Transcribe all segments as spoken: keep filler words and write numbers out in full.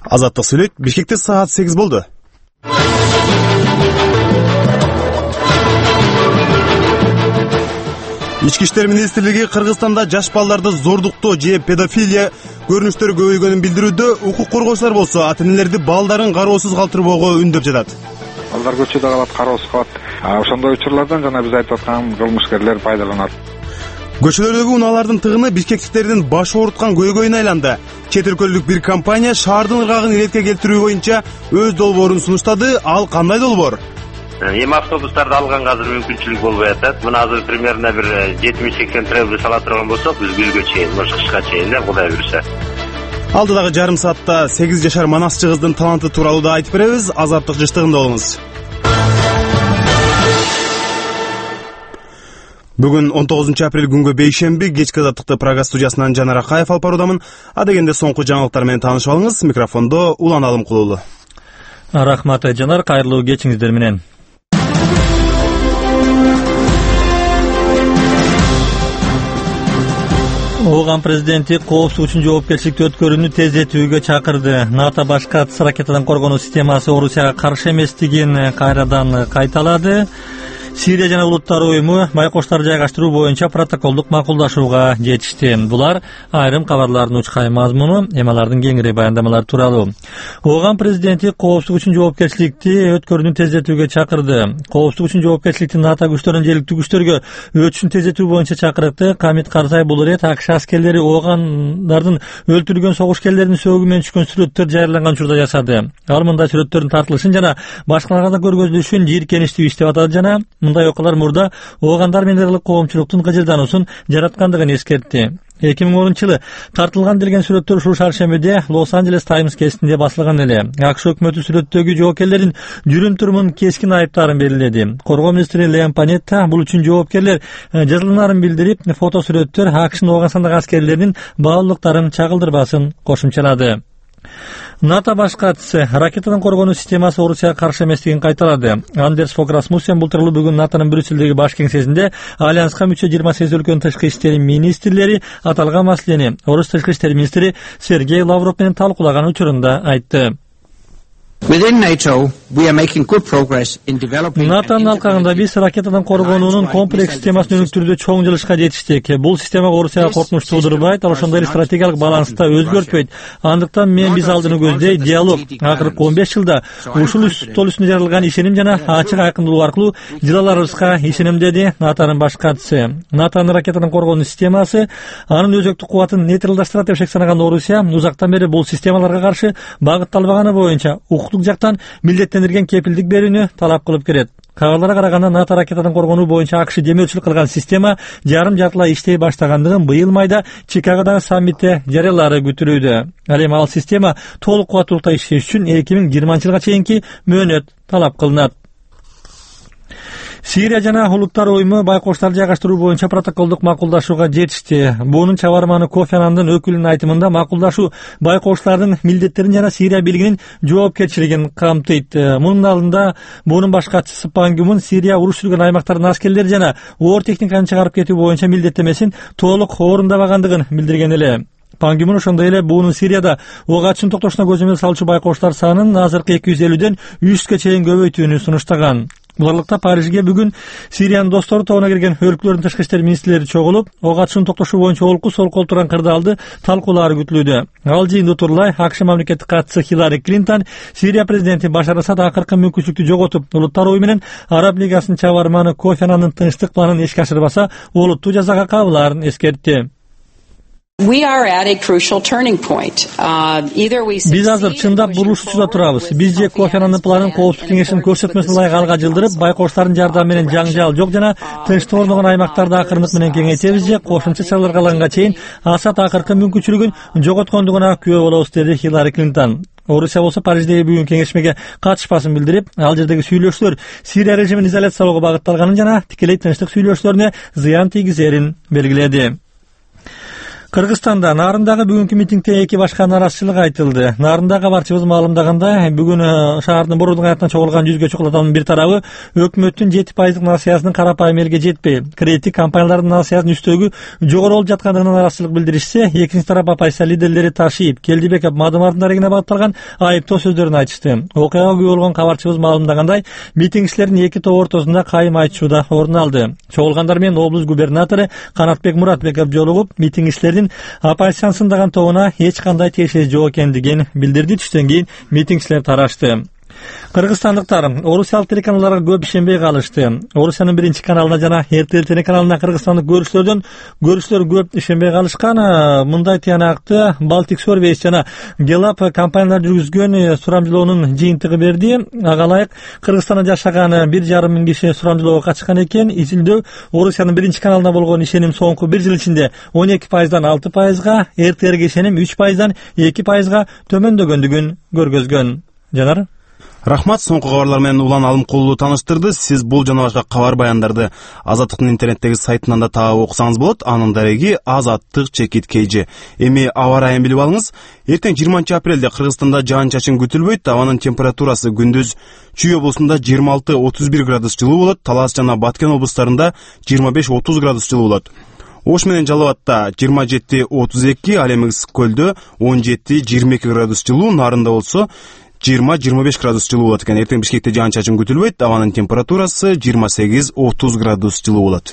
Азаттык сүйлөйт. Бишкекте саат сегиз болду. Ички иштер министрлиги Кыргызстанда жаш балдарды зордуктоо же педофилия көрүнүштөрү көбөйгөнүн билдирүүдө, укук коргоочулар болсо ата-энелерди балдарын кароосуз калтырбоого үндөп жатат. Балдар көчөдө калат, кароосуз калат. Ошондой учурлардан жана биз айтып аткан кылмышкерлер пайдаланат. Көчөлөрдөгү унаалардын тыгыны бишкектиктердин баш ооруткан көйгөйүнө айланды. Чет өлкөлүк бир компания шаардын ыргагын иретке келтирүү боюнча өз долбоорун сунуштады. Ал кандай долбоор? Эми автобустарды алганга азыр мүмкүнчүлүк болбой атат. Мына азыр примерно бир жетимиш сексен требус ала турган болсок, биз күзгө чейин, мына кышка чейин да Кудай буйруса. Алдыдагы жарым саатта сегиз жашар манасчы кыздын таланты тууралуу да айтып беребиз. Азаттык жыштыгында болуңуз. Бүгүн он тогузунчу апрель күнгө бейшемби кечки азаттыкты Прага студиясынан Жанар Акаев алып баруудамын. Адегенде соңку жаңылыктар менен таанышып алыңыз. Микрофондо Улан Алымкулуу. Рахмат Жанар, кайрылуу кечиңиздер менен. Ооган президенти коопсуздук үчүн жоопкерчиликти өткөрүүнү тездетүүгө чакырды. НАТО баш катчысы ракетадан коргонуу системасы Орусияга каршы эместигин кайрадан кайталады. Сирия жана Улуттар уюму байкоштар жайгаштыруу боюнча протоколдук макулдашууга жетишти. Булар айрым кабарлардын учкай мазмуну, эми алардын кеңири баяндамалары тууралуу. Ооган президенти коопсуздук үчүн жоопкерчиликти өткөрүүнү тездетүүгө чакырды. Коопсуздук үчүн жоопкерчиликти НАТО күчтөрүнүн жергиликтүү күчтөргө өтүшүн тездетүү боюнча чакырыкты. Камит Карзай бул ирет АКШ аскерлери Оогандардын өлтүрүлгөн согуш-келлердин сөөгү менен түшкөн сүрөттөр жайралган учурда жасады. Ал мындай сүрөттөрдүн тартылышын жана башкаларга да көргөзүлүшүн жийиркеничтүү иш деп атады жана мындай окуялар мурда Оогандар менен ыргылык коомчулуктун кыжырдануусун жараткандыгын эскертти. эки миң онунчу жылы тартылган делген сүрөттөр ушул шаршембиде Лос-Анджелес Таймс гезитинде басылган эле. АКШ өкмөтү сүрөттөгү жоопкерлердин жүрүм-турумун кескин айыптаарын белгиледи. Коргоо министри Леон Панетта бул үчүн жоопкерлер жазылымдарын билдирип, фото сүрөттөр АКШнын Ооган сандагы аскерлеринин баалуулуктарын чагылдырбасын кошумчалады. НАТО баш катчысы ракетадан коргонуу системасы Орусияга каршы эместигин кайталады. Андерс Фог Расмуссен бул тууралуу бүгүн НАТОнун Брюссельдеги баш кеңсесинде Альянска мүчө жыйырма сегиз өлкөнүн тышкы иштери министрлери аталган маселени Орус тышкы иштери министри Сергей Лавров менен талкуулаган учурунда айтты. НАТОнун алкагында биз ракетадан коргонуунун комплекс системасын өнүктүрүүдө чоң жылышка жетиштик. Бул система Орусияга коркунуч туудурбайт, ал ошондой эле стратегиялык баланста өзгөртпөйт. Андыктан мен биз алдыны көздөй диалог, акыркы он беш жылда ушул стол үстүндө жаралган ишеним жана ачык айкындылуу аркылуу жылаларыбызга ишенем, деди НАТОнун баш катчысы. НАТОнун ракетадан коргонуу системасы анын өзөктүк кубатын нейтралдаштырат деп шек санаган Орусия узактан бери бул системаларга каршы багытталбаганы боюнча укуктук жактан милдеттендирген кепилдик берүүнү талап кылып келет. Кабарларга караганда НАТО ракетадан коргонуу боюнча АКШ демөөрчүлүк кылган система жарым жартылай иштей баштагандыгын быйыл майда Чикагодагы саммитте жарыялаары күтүлүүдө. Ал эми ал система толук кубаттуулукта иштеш үчүн эки миң жыйырманчы жылга чейинки мөөнөт талап кылынат. Сирия жана Улуттар уюму байкоштар жайгаштыруу боюнча протоколдук макулдашууга жетишти. Бунун чабарманы Кофи Аннандын өкүлүнүн айтымында макулдашуу байкоштардын милдеттерин жана Сирия бийлигинин жоопкерчилигин камтыйт. Мунун алдында бунун баш катчысы Пан Ги Мун Сирия уруш жүргөн аймактардын аскерлери жана оор техниканы чыгарып кетүү боюнча милдеттемесин толук орундабагандыгын билдирген эле. Пан Ги Мун ошондой эле буунун Сирияда ок атышын токтошуна көзөмөл салчу байкоштар санын азыркы эки жүз элүүдөн жүзгө чейин көбөйтүүнү сунуштаган. Буларлыкта Парижге бүгүн Сириянын достору тобуна кирген өлкөлөрдүн тышкы иштер министрлери чогулуп, ок атышын токтошуу боюнча олку солкол турган кырдаалды талкуулаары күтүлүүдө. Ал жыйынды утурлай АКШ мамлекеттик катчысы Хиллари Клинтон Сирия президенти Башар Асад акыркы мүмкүнчүлүктү жоготуп, Улуттар уюму менен Араб лигасынын чабарманы Кофи Аннандын тынчтык планын ишке ашырбаса, олуттуу жазага кабылаарын эскертти. We are at a crucial turning point. Uh, either we Биз азыр чындап бурулуш учурда турабыз. Биз же Кофи Аннандын планын коопсуздук кеңешинин көрсөтмөсүн ылайык алга жылдырып, байкоштардын жардамы менен жаңжал жок жана тынчтык орногон аймактарды акырындык менен кеңейтебиз же кошумча чаралар кылганга чейин Асад акыркы мүмкүнчүлүгүн жоготкондугуна күбө болобуз, деди Хиллари Клинтон. Орусия болсо Париждеги бүгүн кеңешмеге катышпасын билдирип, ал жердеги сүйлөшүүлөр Сирия режимин изоляциялоого багытталганын жана тикелей тынчтык сүйлөшүүлөрүнө зыян тийгизерин белгиледи. Кыргызстанда Нарындагы бүгүнкү митингде эки башка нараазачылык айтылды. Нарында кабарчыбыз маалымдагандай, бүгүн шаардын борбордук аятынан чогулган жүзгө чукул адамдын бир тарабы өкмөттүн жети пайыздык насыясынын карапайым элге жетпей, кредиттик компаниялардын насыясынын үстөгү жогору болуп жаткандыгына нараазачылык билдиришсе, экинчи тарап оппозиция лидерлери Ташиев, Келдибеков, Мадымардын дарегине багытталган айыптоо сөздөрүн айтышты. Окуяга күбө болгон кабарчыбыз маалымдагандай, митингчилердин эки топ ортосунда кайым айтышуу да орун алды. Чогулгандар менен облус губернатору Канатбек Муратбеков жолугуп, митингчилердин оппозициянын сындаган тобуна эч кандай тиешеси жок экендигин билдирди. Түштөн кийин митингчилер тарашты. Кыргызстандыктар орусиялык телеканалдарга көп ишенбей калышты. Орусиянын биринчи каналына жана эр тэ эл телеканалына кыргызстандык көрүүчүлөрдөн көрүүчүлөр көп ишенбей калышкан. Мындай тыянакты Baltic Surveys жана Gelab компаниялар жүргүзгөн сурамжылоонун жыйынтыгы берди. Ага ылайык Кыргызстанда жашаган бир жарым миң киши сурамжылоого катышкан экен. Изилдөө Орусиянын биринчи каналына болгон ишеним соңку бир жыл ичинде он эки пайыздан алты пайызга, эр тэ элге ишеним үч пайыздан эки пайызга төмөндөгөндүгүн көргөзгөн. Жанар Рахмат, соңку кабарлар менен Улан Алымкулуу тааныштырды. Сиз бул жана башка кабар баяндарды Азаттыктын интернеттеги сайтынан да таап окусаңыз болот. Анын дареги азаттык чекит kg. Эми аба ырайын билип алыңыз. Эртең жыйырманчы апрелде Кыргызстанда жаан-чачын күтүлбөйт. Абанын температурасы күндүз Чүй облусунда жыйырма алты отуз бир градус жылуу болот. Талас жана Баткен облустарында жыйырма беш отуз градус жылуу болот. Ош менен Жалал Абадта жыйырма жети отуз эки, ал эми Ысык көлдө он жети жыйырма эки градус жылуу, Нарында болсо жыйырма жыйырма беш градус жылуу болот экен. Эртең Бишкекте жаан-чачын күтүлбөйт. Абанын температурасы жыйырма сегиз отуз градус жылуу болот.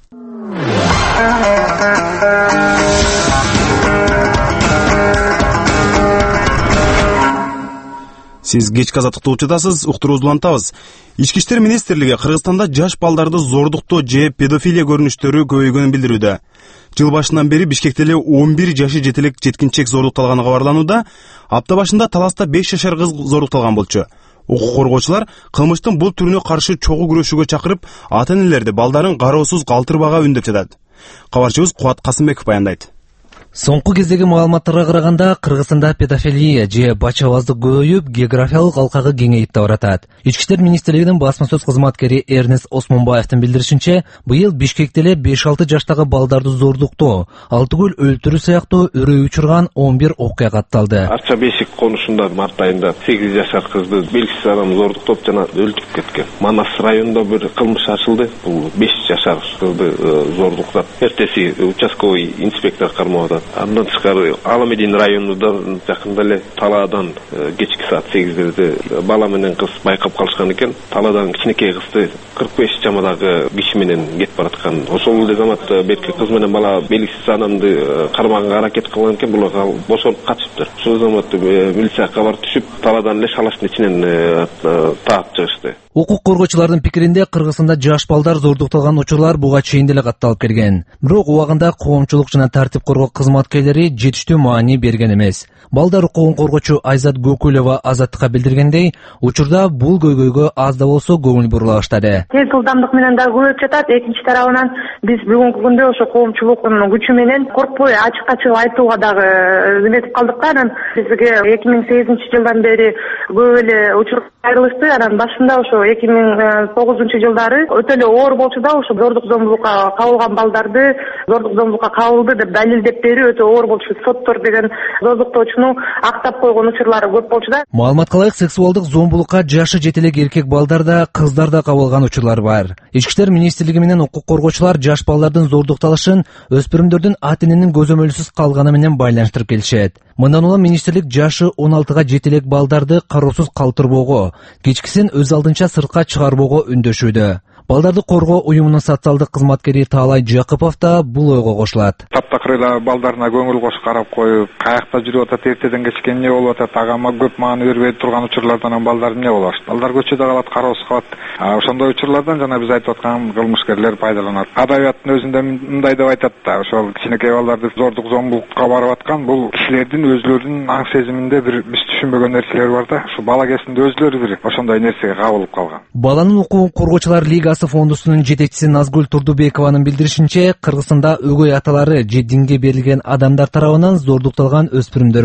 Сиз кечки азаттыкты учудасыз, уктуруубузду улантабыз. Ички иштер министрлиги Кыргызстанда жаш балдарды зордуктоо же педофилия көрүнүштөрү көбөйгөнүн билдирүүдө. Жыл башынан бери Бишкекте эле он бир жашы жетелек жеткинчек зордукталганы кабарланууда. Апта башында Таласта беш жашар кыз зордукталган болчу. Укук коргоочулар кылмыштын бул түрүнө каршы чогуу күрөшүүгө чакырып, ата-энелерди балдарын кароосуз калтырбага үндөп жатат. Кабарчыбыз Кубат Касымбеков баяндайт. Соңку кездеги маалыматтарга караганда, Кыргызстанда педофилия же бачабаздык көбөйүп, географиялык алкагы кеңейип да баратат. Ички иштер министрлигинин басма сөз кызматкери Эрнест Осмонбаевдин билдиришинче, быйыл Бишкекте эле беш алты жаштагы балдарды зордуктоо, алтыгүл өлтүрүү сыяктуу өрөө учурган он бир окуя катталды. Арча Бешик конушунда март айында сегиз жашар кызды белгисиз адам зордуктоп жана өлтүрүп кеткен. Манас районунда бир кылмыш ачылды. Бул беш жашар кызды зордуктап, эртеси участковый инспектор кармоодо. Андан тышкары Аламедин районунда жакында эле Талаадан кечки саат сегиздерде бала менен кыз байкап калышкан экен. Талаадан кичинекей кызды кырк беш жамадагы киши менен кетип бараткан. Ошол эле замат берки кыз менен бала белгисиз адамды кармаганга аракет кылган экен. Булар бошоп качыптыр. Ошол замат милиция кабар түшүп, Талаадан эле шалаштын ичинен таап чыгышты. Укук коргоочулардын пикиринде, Кыргызстанда жаш балдар зордукталган учурлар буга чейин деле катталып келген. Бирок убагында коомчулук жана тартип коргоо кызматкерлери жетиштүү маани берген эмес. Балдар укугун коргоочу Айзат Гөкүлова Азаттыкка билдиргендей, учурда бул көйгөйгө аз да болсо көңүл бурула баштады. Тез жылдамдык менен да көбөйүп жатат. Экинчи тарабынан биз бүгүнкү күндө ошо коомчулуктун күчү менен коркпой ачык ачык айтууга дагы үмүт калдык да. Анан бизге эки миң сегизинчи жылдан бери көп эле учур кайрылышты. Анан башында ошо эки миң тогузунчу жылдары өтө эле оор болчу да, ошо зордук зомбулукка кабылган балдарды зордук зомбулукка кабылды деп далилдеп берүү өтө оор болчу. Соттор деген зордуктоочуну актап койгон учурлары көп болчу да. Маалыматка ылайык, сексуалдык зомбулукка жашы жетелек эркек балдар да, кыздар да кабылган учурлар бар. Ички иштер министрлиги менен укук коргоочулар жаш балдардын зордукталышын өспүрүмдөрдүн ата-эненин көзөмөлсүз калганы менен байланыштырып келишет. Мындан улам министрлик жашы он алтыга жетелек балдарды кароосуз калтырбоого, кечкисин өз алдынча сыртка чыгарбоого үндөшүүдө. Балдарды коргоо уюмунун социалдык кызматкери Таалай Жакыпов да бул ойго кошулат. Таптакырыйла балдарына көңүл кошуп карап коюп, каякта жүрүп атат, эртеден кечке эмне болуп атат, агама көп маани бербей турган учурлардан балдар эмне болуп атат. Балдар көчөдө калат, кароосуз калат. Ошондой учурлардан жана биз айтып аткан кылмышкерлер пайдаланат. Адабияттын өзүндө мындай деп айтат да, ошол кичинекей балдарды зордук зомбулукка барып аткан бул кишилердин өзлөрүнүн аң сезиминде бир биз түшүнбөгөн нерселер бар да. Ушу бала кезинде өзлөрү бир ошондой нерсеге кабылып калган. Баланын укугун коргоочулар лигасы фондусунун жетекчиси Назгүл Турдубекованын билдиришинче, Кыргызстанда өгөй аталары же динге берилген адамдар тарабынан зордукталган өспүрүмдөр бар.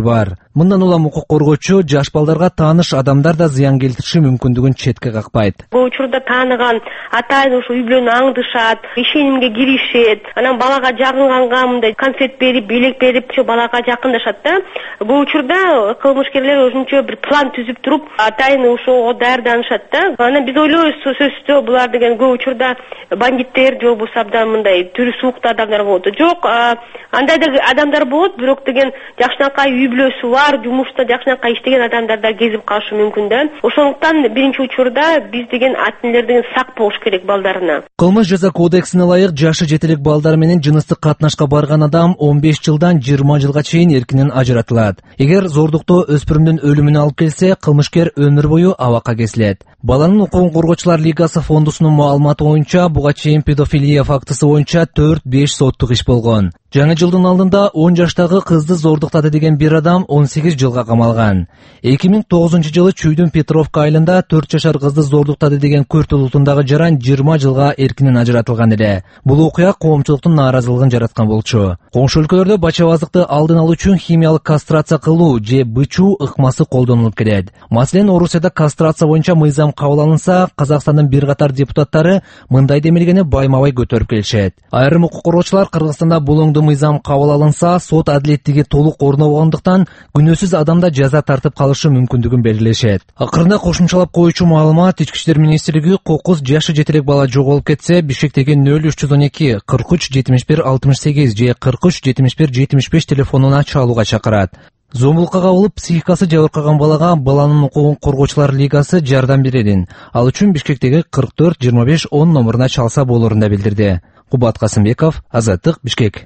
Мындан улам укук коргоочу жаш балдарга тааныш адамдар да зыян келтириши мүмкүндүгүн четке какпайт. Бул учурда тааныган атайын ушу үй бүлөнү аңдышат, ишенимге киришет, анан балага жагынганга мындай конфет берип, белек берип, балага жакындашат да. Бул учурда кылмышкерлер өзүнчө бир план түзүп туруп, атайын ошого даярданышат да. Анан биз ойлойбуз, сөзсүздө булар деген көп учурда бандиттер же болбосо абдан мындай түрү сууктуу адамдар болот. Жок, андай да адамдар болот, бирок деген жакшынакай үй бүлөсү бар, жумушта жакшынакай иштеген адамдар да кезип калышы мүмкүн да. Ошондуктан биринчи учурда биз деген ата-энелер деген сак болуш керек балдарына. Кылмыш жаза кодексине ылайык жашы жетелик балдар менен жыныстык катнашка барган адам он беш жылдан жыйырма жылга чейин эркинен ажыратылат. Эгер зордуктоо өспүрүмдүн өлүмүнө алып келсе, кылмышкер өмүр бою абакка кесилет. Баланын укугун коргоочулар лигасы фондусунун маалыматы боюнча, буга чейин педофилия фактысы боюнча төрт беш соттук иш болгон. Жаңы жылдын алдында он жаштагы кызды зордуктады деген бир адам он сегиз жылга камалган. эки миң тогузунчу жылы Чүйдүн Петровка айылында төрт жашар кызды зордуктады деген көрт улутундагы жаран жыйырма жылга эркинен ажыратылган эле. Бул окуя коомчулуктун нааразылыгын жараткан болчу. Коңшу өлкөлөрдө бачабаздыкты алдын алуу үчүн химиялык кастрация кылуу же бычуу ыкмасы колдонулуп келет. Маселен, Орусияда кастрация боюнча мыйзам кабыл алынса, Казакстандын бир катар депутаттары мындай демилгени байма-бай көтөрүп келишет. Айрым укук коргоочулар Кыргызстанда булоңду мыйзам кабыл алынса, сот адилеттиги толук орнобогондуктан күнөөсүз адамда жаза тартып калышы мүмкүндүгүн белгилешет. Акырында кошумчалап коюучу маалымат Ички иштер министрлиги кокуз жашы жетелек бала жоголуп кетсе, Бишкектеги нөл үч жүз он эки кырк үч жетимиш бир алтымыш сегиз же кырк үч жетимиш бир жетимиш беш телефонуна чалууга чакырат. Зомбулукка кабылып, психикасы жабыркаган балага баланын укугун коргоочулар лигасы жардам берерин, ал үчүн Бишкектеги кырк төрт жыйырма беш он номуруна чалса болорун да билдирди. Кубат Касымбеков, Азаттык, Бишкек.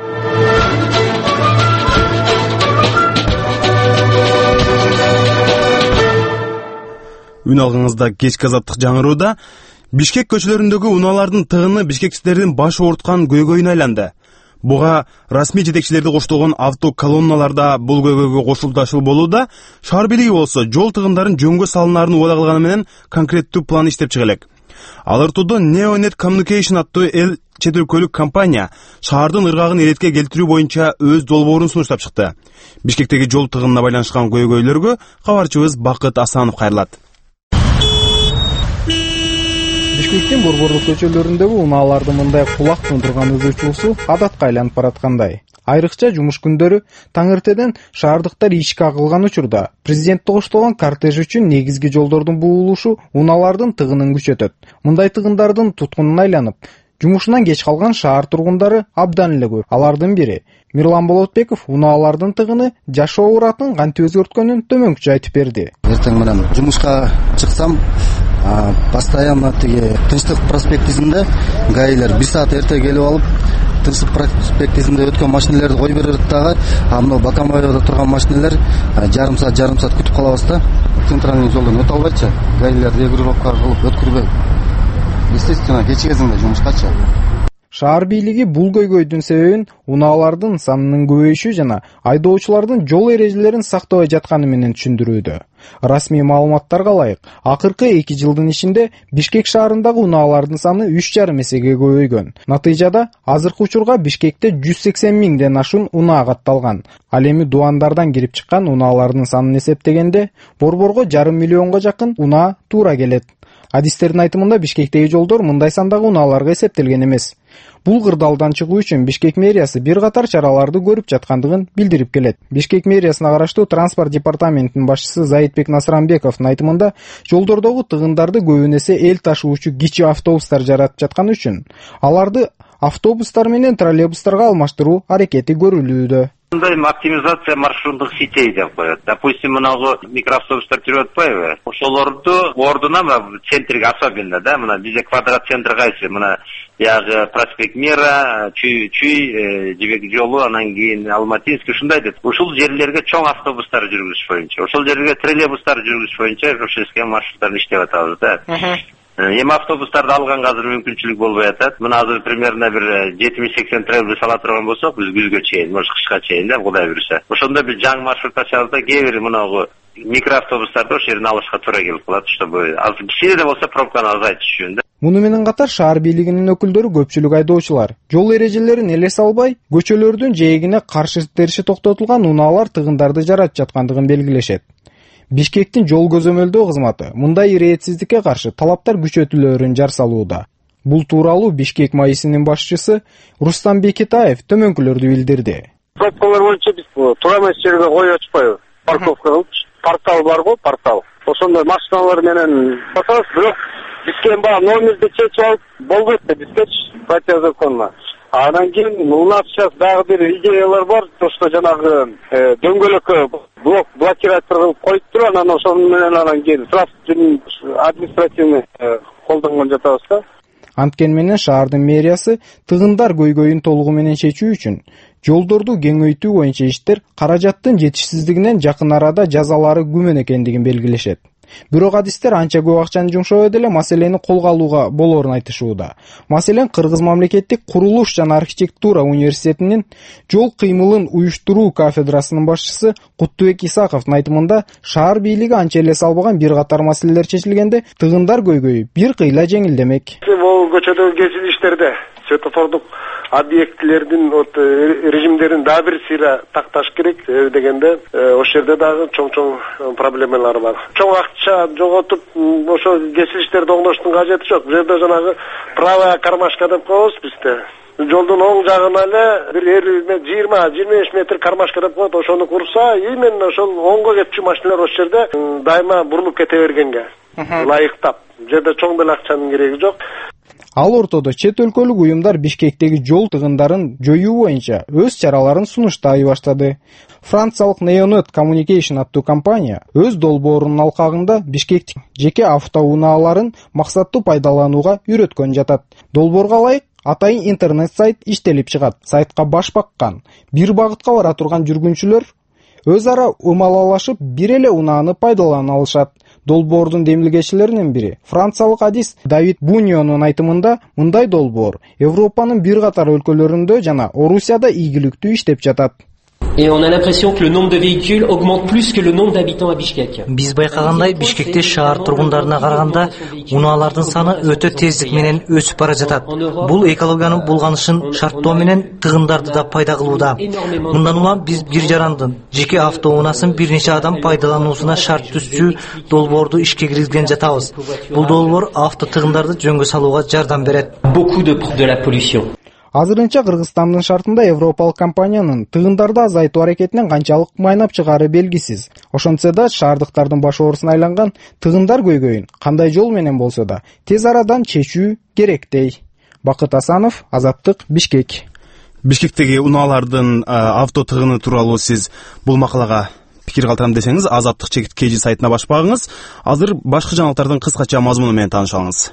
Үн алгыңызда кечки Азаттык жаңырууда Бишкек көчөлөрүндөгү унаалардын тыгыны бишкекчилердин баш ооруткан көйгөйүнө айланды. Буга расмий жетекчилерди коштолгон автоколонналарда бул көйгөйгө кошулдашуу болууда, шаар бийлиги болсо жол тыгындарын жөнгө салынаарын убада кылганы менен конкреттүү план иштеп чыга элек. Ал ыртууда Neonet Communication аттуу эл чет өлкөлүк компания шаардын ыргагын эретке келтирүү боюнча өз долбоорун сунуштап чыкты. Бишкектеги жол тыгынына байланышкан көйгөйлөргө кабарчыбыз Бакыт Асанов кайрылат. Бишкектин борборлук көчөлөрүндөгү унаалардын мындай кулак тундурган ызычуусу адатка айланып бараткандай. Айрыкча жумуш күндөрү таң эртеден шаардыктар ишке агылган учурда президентти коштолгон кортеж үчүн негизги жолдордун буулушу унаалардын тыгынын күчөтөт. Мындай тыгындардын туткунуна айланып, жумушунан кеч калган шаар тургундары абдан эле көп. Алардын бири Мирлан Болотбеков унаалардын тыгыны жашоо уратын кантип өзгөрткөнүн төмөнкүчө айтып берди. Эртең менен жумушка чыксам, постоянно тиги Тынчтык проспектисинде гаилер бир саат эрте келип алып, Тынчтык проспектисинде өткөн машиналерди кой берет дагы, а мына Бакамбаевда турган машиналер жарым саат жарым саат күтүп калабыз да. Центральный жолдон өтө албайчы, гаилер регулировка кылып өткүрбөй. Естественно, кечки кезинде жумушкачы. Шаар бийлиги бул көйгөйдүн себебин унаалардын санынын көбөйүшү жана айдоочулардын жол эрежелерин сактабай жатканы менен түшүндүрүүдө. Расмий маалыматтарга ылайык, акыркы эки жылдын ичинде Бишкек шаарындагы унаалардын саны үч жарым эсеге көбөйгөн. Натыйжада азыркы учурга Бишкекте жүз сексен миңден ашуун унаа катталган. Ал эми дуандардан кирип чыккан унаалардын санын эсептегенде, борборго жарым миллионго жакын унаа туура келет. Адистердин айтымында Бишкектеги жолдор мындай сандагы унааларга эсептелген эмес. Бул кырдаалдан чыгуу үчүн Бишкек мэриясы бир катар чараларды көрүп жаткандыгын билдирип келет. Бишкек мэриясына караштуу транспорт департаментинин башчысы Заитбек Насранбековдун айтымында, жолдордогу тыгындарды көбүн эсе эл ташуучу кичи автобустар жаратып жатканы үчүн аларды автобустар менен троллейбустарга алмаштыруу аракети көрүлүүдө. Мындай оптимизация маршруттук сетей деп коет. Допустим, мынагы микроавтобустар жүрүп атпайбы? Ошолорду ордуна центрге особенно, да, мына бизе квадрат центр кайсы? Мына ягы проспект Мира, Чүй, Чүй, Жибек жолу, анан кийин Алматинский ушундай деп. Ушул жерлерге чоң автобустар жүргүзүш боюнча, ошол жерлерге троллейбустар жүргүзүш боюнча ошол схема маршруттарын иштеп атабыз, да. Эми автобустарды алганга азыр мүмкүнчүлүк болбой атат. Мына азыр примерно бир жетимиш сексен троллейбус ала турган болсок, биз күзгө чейин, может кышка чейин да, Кудай буйруса. Ошондо биз жаңы маршрут ачабыз да, кээ бир мынагы микроавтобустарды ошол жерден алышка туура келип калат, чтобы кичине да болсо пробканы азайтыш үчүн да. Муну менен катар шаар бийлигинин өкүлдөрү көпчүлүк айдоочулар жол эрежелерин элесе албай, көчөлөрдүн жээгине каршы териши токтотулган унаалар тыгындарды жаратып жаткандыгын белгилешет. Бишкектин жол көзөмөлдөө кызматы мындай иретсиздикке каршы талаптар күчөтүлөөрүн жар салууда. Бул тууралуу Бишкек майысынын башчысы Рустам Бекетаев төмөнкүлөрдү билдирди. Пробкалар боюнча биз туура эмес жерге коюп атышпайбыз. Парковка кылып, портал барго, портал. Ошондой машиналар менен басабыз, бирок бизге баягы номерди чечип алып болбойт да бизгечи противозаконно. Анан кийин у нас сейчас дагы бир идеялар бар, то что жанагы дөңгөлөккө блок блокиратор кылып коюптур, анан ошону менен анан кийин административный колдонгон жатабыз да. Анткени менен шаардын мэриясы тыгындар көйгөйүн толугу менен чечүү үчүн жолдорду кеңейтүү боюнча иштер каражаттын жетишсиздигинен жакын арада жазалары күмөн экендигин белгилешет. Бирок адистер анча көп акчаны жумшабай деле маселени колго алууга болоорун айтышууда. Маселен, Кыргыз мамлекеттик курулуш жана архитектура университетинин жол кыймылын уюштуруу кафедрасынын башчысы Куттубек Исаковдун айтымында, шаар бийлиги анча эле салбаган бир катар маселелер чечилгенде тыгындар көйгөйү бир кыйла жеңилдемек. Бул көчөдөгү кесилиштерде светофордук объектилердин режимдерин дагы бир сыйра такташ керек дегенде ошол жерде дагы чоң-чоң проблемалар бар. Чоң акча жоготуп ошо кесилиштерди оңдоштун кажети жок. Бул жерде жанагы правая кармашка деп коебуз бизде. Жолдун оң жагына эле бир элүү жыйырма жыйырма беш метр кармашка деп коет. Ошону курса, именно ошол оңго кетчү машиналар ошол жерде дайыма бурулуп кете бергенге ылайыктап. Бул жерде чоң деле акчанын кереги жок. Ал ортодо чет өлкөлүк уюмдар Бишкектеги жол тыгындарын жоюу боюнча өз чараларын сунуштай баштады. Франциялык Neonet Communication аттуу компания өз долбоорунун алкагында Бишкектик жеке автоунааларын максаттуу пайдаланууга үйрөткөн жатат. Долбоорго ылайык атайын интернет сайт иштелип чыгат. Сайтка баш баккан, бир багытка бара турган жүргүнчүлөр өз ара умалалашып бир эле унааны пайдалана алышат. Долбоордун демилгечилеринин бири франциялык адис Давид Буньонун айтымында, мындай долбоор Европанын бир катар өлкөлөрүндө жана Орусияда ийгиликтүү иштеп жатат. Et on a l'impression que le nombre de véhicules augmente plus que le nombre d'habitants à Bishkek. Биз байкагандай, Бишкекте шаар тургундарына караганда унаалардын саны өтө тездик менен өсүп бара жатат. Бул экологиянын булганышын шарттоо менен тыгындарды да пайда кылууда. Мындан улам биз бир жарандын жеке автоунаасын бир нече адам пайдалануусуна шарт түзчү долбоорду ишке киргизген жатабыз. Бул долбоор авто тыгындарды жөнгө салууга жардам берет. Beaucoup de de la pollution. Азырынча Кыргызстандын шартында европалык компаниянын тыгындарды азайтуу аракетинен канчалык майнап чыгары белгисиз. Ошентсе да шаардыктардын баш оорусуна айланган тыгындар көйгөйүн кандай жол менен болсо да тез арадан чечүү керектей. Бакыт Асанов, Азаттык, Бишкек. Бишкектеги унаалардын авто тыгыны тууралуу сиз бул макалага пикир калтырам десеңиз, Азаттык чекит kg сайтына баш багыңыз. Азыр башка жаңылыктардын кыскача мазмуну менен тааныша алыңыз.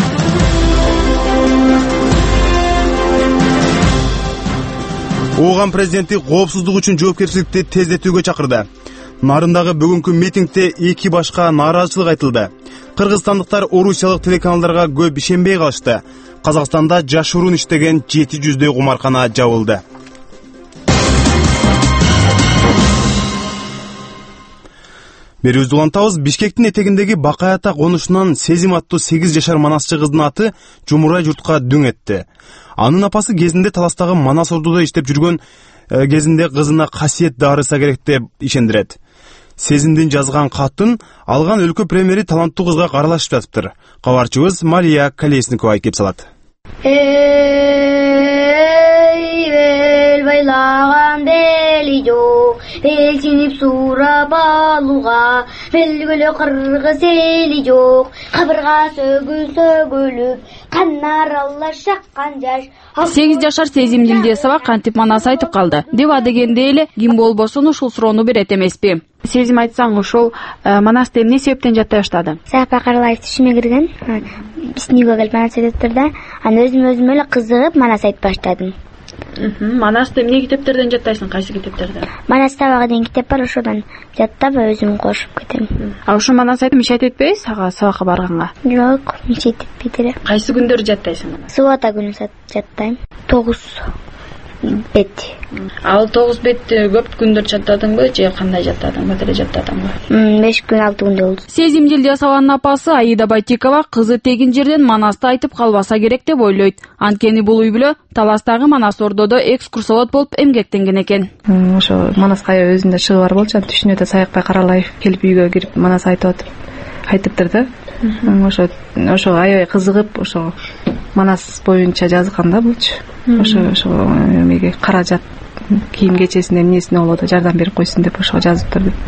Ооган президенти коопсуздук үчүн жоопкерчиликти тездетүүгө чакырды. Нарындагы бүгүнкү митингде эки башка нааразычылык айтылды. Кыргызстандыктар орусиялык телеканалдарга көп ишенбей калышты. Казакстанда жашыруун иштеген жети жүздөй кумаркана жабылды. Берүүбүздү улантабыз. Бишкектин этегиндеги Бакаята конушунан Сезим аттуу сегиз жашар манасчы кыздын аты Жумурай журтка дүң этти. Анын апасы кезинде Таластагы Манас ордудо иштеп жүргөн кезинде кызына касиет дарыса керек деп ишендирет. Сезимдин жазган катын алган өлкө премьери таланттуу кызга каралашып жатыптыр. Кабарчыбыз Мария Колесникова айкеп салат. Байлаган бели жок, белсинип сурап алууга, белгилүү кыргыз эли жок, кабырга сөгүл сөгүлүп, каннар алла шаккан жаш. сегиз жашар Сезим Дилдесова кантип Манас айтып калды. Деп адегенде эле ким болбосун ушул суроону берет эмеспи. Сезим, айтсаң, ушул Манасты эмне себептен жаттай баштады? Сапа Карлаев түшүмө кирген, биздин үйгө келип Манас айтып турду. Аны өзүм өзүм эле кызыгып Манас айтып баштадым. Манасты эмне китептерден жаттайсың? Кайсы китептерден? Манас табагы деген китеп бар, ошодон жаттап өзүм кошуп кетем. А ошо Манас айтып мишайт этпейби сага сабакка барганга? Жок, мишайт этпейт эле. Кайсы күндөрү жаттайсың? Суббота күнү жаттайм. тогуз бет. Ал тогуз бетти көп күндөр жаттадыңбы же кандай жаттадың? Бир жаттадыңбы? беш күн алты күн болду. Сезим Дилдиасованын апасы Аида Байтикова кызы тегин жерден Манасты айтып калбаса керек деп ойлойт. Анткени бул үй бүлө Таластагы Манас Ордодо экскурсовод болуп эмгектенген экен. Ошо Манаска өзүндө чыгы бар болчу. Түшүнөдө Саякбай Каралаев келип үйгө кирип Манас айтып атып айтыптыр да. Ошо ошо аябай кызыгып, ошо Манас боюнча жазган да булчу. Ошо ошо эмеге каражат кийим кечесине эмнесине болот жардам берип койсун деп ошо жазыптыр деп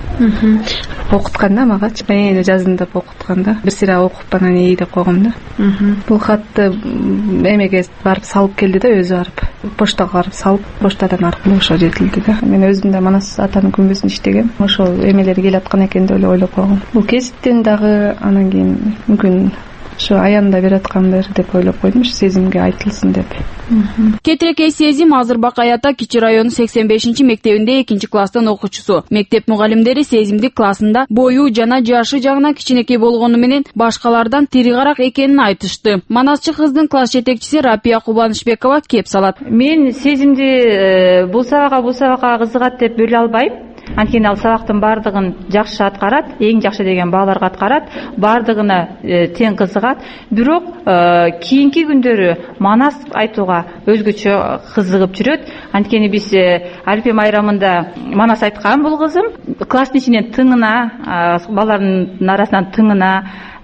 окуткан да магачы. Эне жаздым деп окуткан да. Бир сыйра окуп анан ии деп койгом да. Бул хатты эмеге барып салып келди да, өзү барып поштага барып салып, поштадан аркылуу ошо жетилди да. Мен өзүм да Манас атанын күмбөзүнө иштегем. Ошол эмелер келаткан экен деп эле ойлоп койгом. Бул кесиптен дагы анан кийин мүмкүн ошо аянда бераткандыр деп ойлоп койдум, Сезимге айтылсын деп. Кетирекей Сезим азыр Бакай ата Кичи району сексен бешинчи мектебинде экинчи класстын окуучусу. Мектеп мугалимдери Сезимдик классында бою жана жашы жагынан кичинекей болгону менен башкалардан тиригарак экенин айтышты. Манасчы кыздын класс жетекчиси Рапия Кубанычбекова кеп салат. Мен Сезимди бул сабакка бул сабакка кызыгат деп бөлө албайм. Анткени ал сабактын бардыгын жакшы аткарат, эң жакшы деген бааларга аткарат, бардыгына тең кызыгат. Бирок кийинки күндөрү Манас айтууга өзгөчө кызыгып жүрөт. Анткени биз Альпе майрамында Манас айткан бул кызым класстын ичинен тыңына, балдардын арасынан тыңына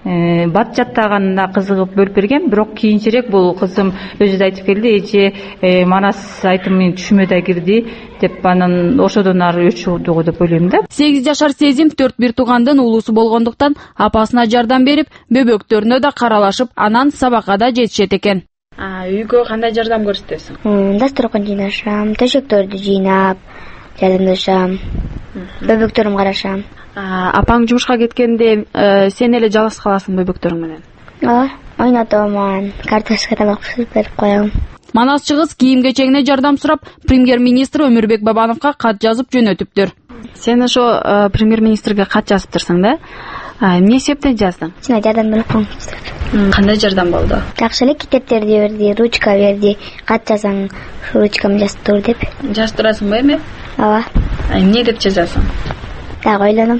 бат жаттаганына кызыгып бөлүп берген. Бирок кийинчерээк бул кызым өзү айтып келди, эже Манас айтым менин түшүмө да кирди деп, анан ошодон ары өчүrdү го деп ойлойм да. сегиз жашар Сезим төрт бир туугандын уулусу болгондуктан апасына жардам берип, бөбөктөрүнө да каралашып, анан сабакка да жетишет экен. Үйгө кандай жардам көрсөтөсүң? Дасторкон жыйнашам, төшөктөрдү жыйнап жардамдашам, бөбөктөрүмдү карашам. Апаң жумушка кеткенде сен эле жалгыз каласың бөбөктөрүң менен? Ооба, ойнотомун, картошка тамак пышырып берип коем. Манасчы кыз кийим кечегине жардам сурап, премьер-министр Өмүрбек Бабановго кат жазып жөнөтүптүр. Сен ошо премьер-министрге кат жазыптырсың да? Эмне себептен жаздың? Сен жардам берип коем. Кандай жардам болду? Жакшы эле китептерди берди, ручка берди. Кат жазсаң, ручкамды жазып тур деп. Жазып турасыңбы эми? Ооба. Эмне деп жазасың? Так ойлоном.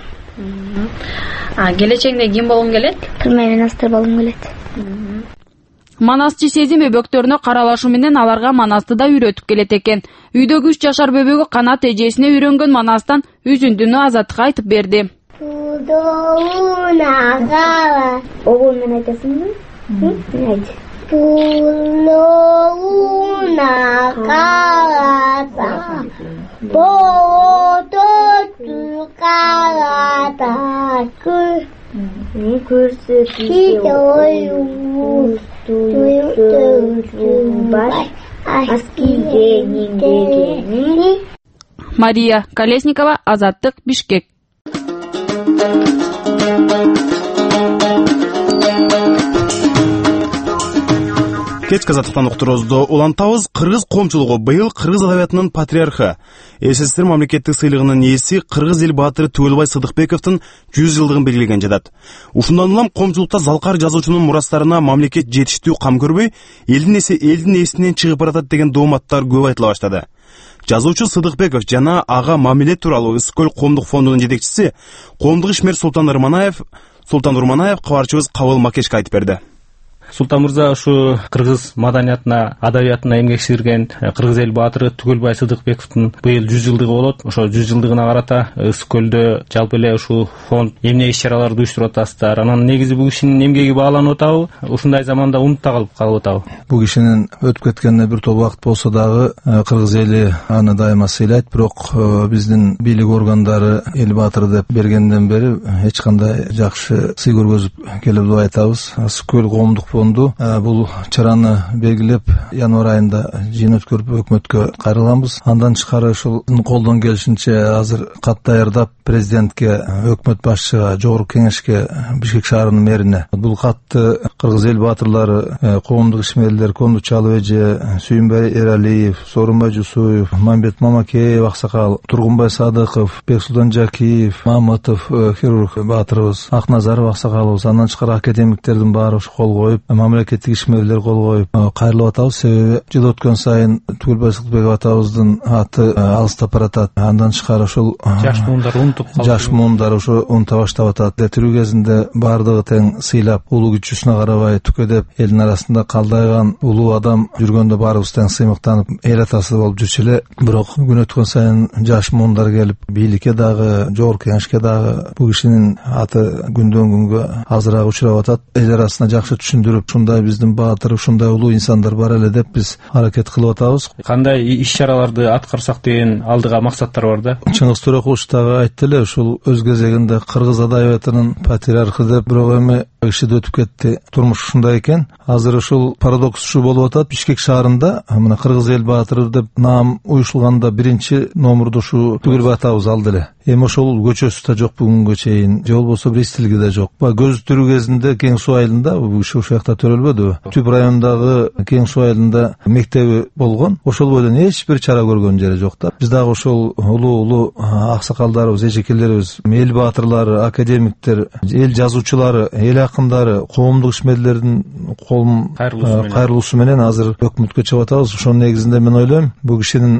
А келечегинде ким болгуң келет? Премьер-министр болгум келет. Манасчы Сезим бөбөктөрүнө каралашуу менен аларга Манасты да үйрөтүп келет экен. Үйдөгү үч жашар бөбөгү канат эжесине үйрөнгөн Манастан үзүндүнү Азаттыкка айтып берди. Огун менен айтасыңбы? Айт. Пулоуна калата, болоту калата, көрсөтүп оюмуз туюбаш аскиденин дегени. Мария Колесникова, Азаттык, Бишкек. Кечки Азаттыктан уктуруубузду улантабыз. Кыргыз коомчулугу быйыл кыргыз адабиятынын патриархы, СССР мамлекеттик сыйлыгынын ээси кыргыз эл баатыры Түгөлбай Сыдыкбековдун жүз жылдыгын белгилеген жатат. Ушундан улам коомчулукта залкар жазуучунун мурастарына мамлекет жетиштүү кам көрбөй, элдин эси элдин эсинен чыгып баратат деген дооматтар көп айтыла баштады. Жазуучу Сыдыкбеков жана ага мамиле тууралуу Ысык көл коомдук фондунун жетекчиси коомдук ишмер Султан Урманаев Султан Урманаев кабарчыбыз Кабыл Макешке айтып берди. Султан мырза ушу кыргыз маданиятына, адабиятына эмгек сиңирген кыргыз эл баатыры Түгөлбай Сыдыкбековдун быйыл жүз жылдыгы болот. Ошо жүз жылдыгына карата Ысык көлдө жалпы эле ушу фонд эмне иш-чараларды уюштуруп атасыздар? Анан негизи бул кишинин эмгеги бааланып атабы? Ушундай заманда унутта калып калып атабы? Бул кишинин өтүп кеткенине бир топ убакыт болсо дагы кыргыз эли аны дайыма сыйлайт, бирок биздин бийлик органдары эл баатыры деп бергенден бери эч кандай жакшы сый көргөзүп келип деп айтабыз. Ысык көл коомдук фонду бул чараны белгилеп январь айында жыйын өткөрүп өкмөткө кайрылганбыз. Андан тышкары ушул колдон келишинче азыр кат даярдап президентке, өкмөт башчыга, жогорку кеңешке, Бишкек шаарынын мэрине бул катты кыргыз эл баатырлары, коомдук ишмерлер Кондо Чалып эже, Сүйүнбай Эралиев, Сооронбай Жусуев, Мамбет Мамакеев аксакал, Тургунбай Садыков, Бексултан Жакиев, Мамытов хирург баатырыбыз, Акназаров аксакалыбыз, андан тышкары академиктердин баары кол коюп мамлекеттик ишмерлер кол коюп кайрылып атабыз. Себеби жыл өткөн сайын Түгөлбай Сыдыкбеков атабыздын аты алыстап баратат. Андан тышкары ошол жаш муундар унутуп калды. Жаш муундар ошо унута баштап атат. Тирүү кезинде бардыгы тең сыйлап, улуу кичүүсүнө карабай түкөдөп, элдин арасында калдайган улуу адам жүргөндө баарыбыз тең сыймыктанып, эл атасы болуп жүрчү эле. Бирок күн өткөн сайын жаш муундар келип, бийликке дагы, жогорку кеңешке дагы бул кишинин аты күндөн күнгө азыраак учурап атат. Эл арасына жакшы түшүндүрүп, ушундай биздин баатыр, ушундай улуу инсандар бар эле деп биз аракет кылып атабыз. Кандай иш-чараларды аткарсак деген алдыга максаттар бар да. Чыңгыз Төрекулович дагы айтты эле, ушул өз кезегинде кыргыз адабиятынын патриархы деп, бирок эми киши өтүп кетти. Турмуш ушундай экен. Азыр ушул парадокс ушу болуп атат. Бишкек шаарында мына кыргыз эл баатыры деп наам уюшулганда биринчи номурду ушу Түгөлбай атабыз алды эле. Эми ошол көчөсү да жок бүгүнгө чейин, же болбосо бир эстелиги да жок. Көз тирүү кезинде Кең суу айылында бул киши ошол жакта төрөлбөдүбү? Түп райондогу Кең суу айылында мектеби болгон. Ошол бойдон эч бир чара көргөн жери жок да. Биз дагы ошол улуу-улуу аксакалдарыбыз, эжекелерибиз, эл баатырлары, академиктер, эл жазуучулары, эл акындары, коомдук ишмерлердин колун кайрылуусу менен азыр өкмөткө чыгып атабыз. Ошонун негизинде мен ойлойм, бул кишинин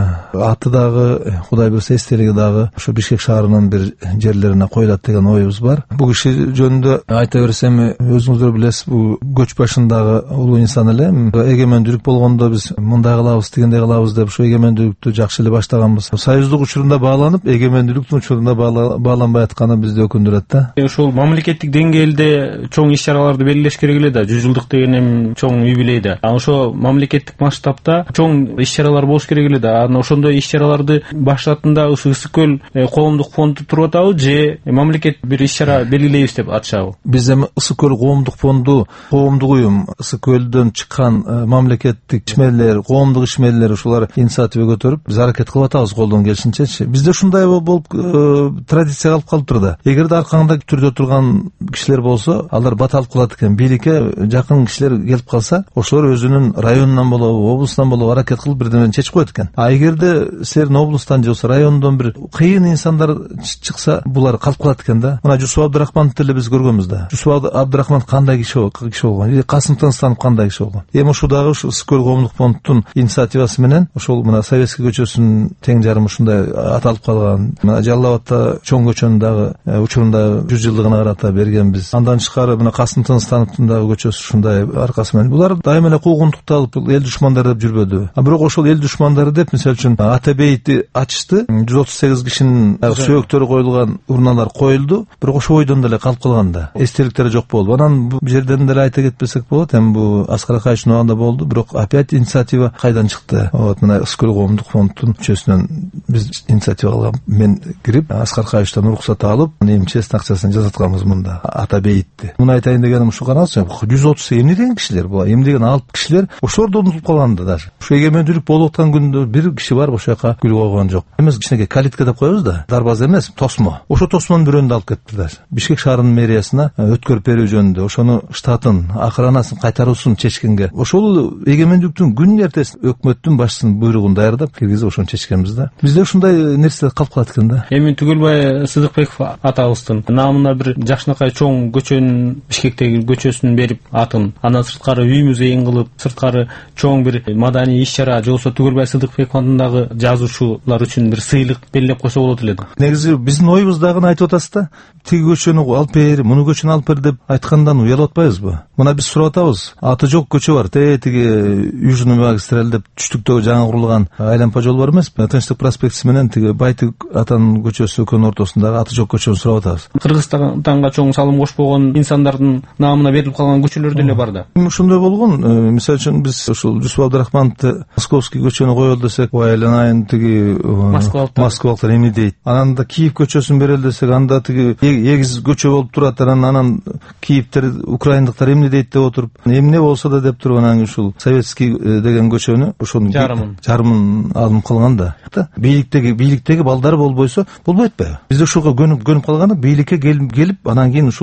аты дагы, Кудай буйрса эстелиги дагы Бишкек шаарынын бир жерлерине коюлат деген оюбуз бар. Бул киши жөнүндө айта берсем, өзүңүздөр билесиз, бул көч башындагы улуу инсан эле. Эгемендүүлүк болгондо биз мындай кылабыз, дегендей кылабыз деп ушу эгемендүүлүктү жакшы эле баштаганбыз. Союздук учурунда бааланып, эгемендүүлүктүн учурунда бааланбай атканы бизди өкүндүрөт да. Ушул мамлекеттик деңгээлде чоң иш-чараларды белгилеш керек эле да. жүз жылдык деген эми чоң юбилей да. Ошо мамлекеттик масштабта чоң иш-чаралар болуш керек эле да. Анан ошондой иш-чараларды баштатында ушу Ысык көл коомдук фонду туруп атабы же мамлекет бир иш-чара белгилейбиз деп атышабы? Биз эми Ысык көл коомдук фонду, коомдук уюм, Ысык көлдөн чыккан мамлекеттик ишмерлер, коомдук ишмерлер ушулар инициатива көтөрүп, биз аракет кылып атабыз колдон келишинчечи. Бизде ушундай болуп традиция калып калыптыр да. Эгерде аркаңда түрдө турган кишилер болсо, алар баталып калат экен. Бийликке жакын кишилер келип калса, ошолор өзүнүн районунан болобу, облустан болобу аракет кылып бирдемени чечип коет экен. А эгерде силердин облустан же болбосо райондон бир кыйын инсандар чыкса, булар калып калат экен да. Мына Жусуп Абдрахмановду деле биз көргөнбүз да. Жусуп Абдрахманов кандай киши болгон, Касым Тынстанов кандай киши болгон. Эми ушул дагы ушу Ысык көл коомдук фондунун инициативасы менен ошол мына Советский көчөсүнүн тең жарымы ушундай аталып калган. Мына Жалал абадта чоң көчөнүн дагы учурунда жүз жылдыгына карата бергенбиз. Андан тышкары мына Касым Тынстановдун дагы көчөсү ушундай аркасы менен. Булар дайыма эле куугунтукталып эл душмандары деп жүрбөдү. А бирок ошол эл душмандары деп, мисалы үчүн Атабейти ачышты. жүз отуз сегиз кишинин сөөктөрү коюлган урналар коюлду, бирок ошол бойдон деле калып калган да. Эстеликтери жок болду. Анан бул жерден деле айта кетпесек болот. Эми бул Аскар Акаевичтин убагында болду, бирок опять инициатива кайдан чыкты? Вот мына Ысык көл коомдук фондунун мүчөсүнөн биз инициатива алган, мен кирип Аскар Акаевичтен уруксат алып, эмчесин акчасын жасатканбыз мында Атабейтти. Муну айтайын дегеним ушу, караңызчы, жүз отуз эмне деген кишилер бул? Эмне деген алып кишилер ошолор да унутулуп калган да даже. Ушу эгемендүүлүк болуп аткан күндө бир киши бар ошол жака гүл койгон жок. Эмес, кичинекей калитка деп коебуз да. Дарбаз эмес, тосмо. Ошо тосмонун бирөөнү алып кетти даже. Бишкек шаарынын мэриясына өткөрүп берүү жөнүндө ошону штатын, акыранасын кайтаруусун чечкенге, ошол эгемендүүлүктүн күн эртеси өкмөттүн башчысынын буйругун даярдап киргизип ошону чечкенбиз да. Бизде ушундай нерселер калып калат экен да. Эми Түгөлбай Сыдыкбеков атабыздын наамына бир жакшынакай чоң көчөнүн, Бишкектеги көчөсүн берип атын, андан сырткары үй музейин кылып, сырткары чоң бир маданий иш-чара, же болбосо Түгөлбай Сыдыкбеков атындагы жазуучулар үчүн бир сыйлык белгилеп койсо болот эле да. Негизи биздин оюбуздагыны айтып атасыз да. Тиги көчөнү алып бер, муну көчөнү алып бер деп айткандан уялып атпайбызбы? Мына биз сурап атабыз. Аты жок көчө бар. Тиги Южный магистраль деп түштүктөгү жаңы курулган айланпа жол бар эмеспи? Тынчтык проспектиси менен тиги Байтык атанын көчөсү экөөнүн ортосундагы аты жок көчөнү сурап атабыз. Кыргызстанга чоң салым кошпогон инсандардын наамына берилип калган көчөлөр деле бар да. Ошондой болгон. Мисалы үчүн биз ушул Жусуп Абдрахмановду Московский көчөнү коелу десек, айланайын тиги Москвалыктар эмне дейт? Анан да Киев көчөсүн берели десек, анда тиги эгиз көчө болуп турат. Анан Киевтер, украиндыктар эмне дейт деп отуруп, эмне болсо да деп туруп анан ушул Советский деген көчөнү ошонун жарымын жарымын алып калган да. Бийликтеги бийликтеги балдары болбойсо болбойт атпайбы? Бизде ушуга көнүп көнүп калганы, бийликке келип анан кийин ушул аракет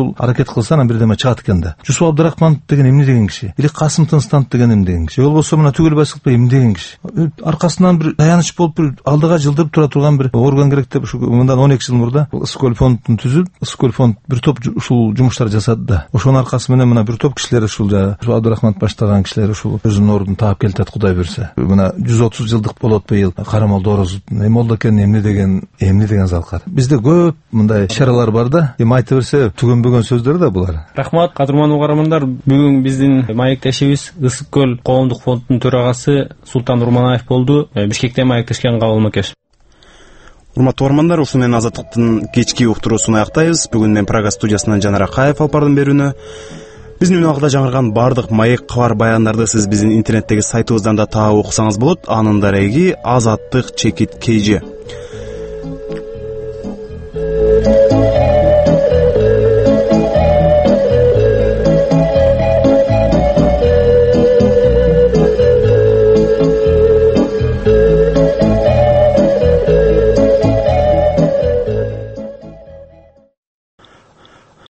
аракет кылса анан бирдеме чыгат экен да. Жусуп Абдрахманов деген эмне деген киши, или Касым Тынстанов деген эмне деген киши, же болбосо мына Түгел Байсыков эмне деген киши. Аркасынан бир таяныч болуп бир алдыга жылдырып тура турган бир орган керек деп ушу мындан он эки жыл мурда Ысыкөл фондун түзүп, Ысыкөл фонд бир топ ушул жумуштар жасады да. Ошонун аркасы менен мына бир топ кишилер ушул Абдрахманов баштаган кишилер ушул өзүнүн ордун таап келатат, Кудай берсе. Мына жүз отуз жылдык болот быйыл. Карамолдо Орозовдун эме болду экен, эмне деген эмне деген залкар. Бизде көп мындай ишаралар бар да. Эми айта берсе түгөнбөгөн сөздөр да булар. Рахмат, кадырман угармандар. Бүгүн биздин маектешибиз Ысыкөл коомдук фондунун төрагасы Султан Урманаев болду. Бишкекте маектешкен Кабыл Макеш. Урматтуу угармандар, ушуну менен Азаттыктын кечки уктуруусун аяктайбыз. Бүгүн мен Прага студиясынан Жанар Акаев алып бардым берүүнү. Биздин үналыкта жаңырган бардык маек кабар баяндарды сиз биздин интернеттеги сайтыбыздан да таап окусаңыз болот. Анын дареги азаттык чекит kg.